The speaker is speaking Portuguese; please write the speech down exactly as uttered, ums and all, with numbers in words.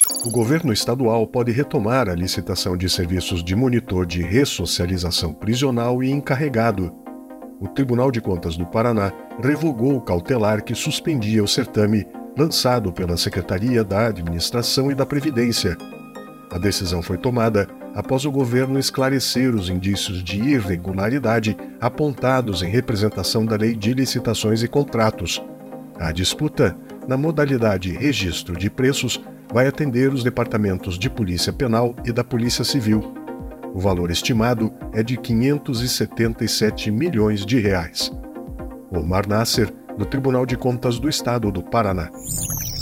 O governo estadual pode retomar a licitação de serviços de monitor de ressocialização prisional e encarregado. O Tribunal de Contas do Paraná revogou o cautelar que suspendia o certame lançado pela Secretaria da Administração e da Previdência. A decisão foi tomada após o governo esclarecer os indícios de irregularidade apontados em representação da Lei de Licitações e Contratos. A disputa, na modalidade registro de preços, vai atender os departamentos de Polícia Penal e da Polícia Civil. O valor estimado é de quinhentos e setenta e sete milhões de reais. Omar Nasser, do Tribunal de Contas do Estado do Paraná.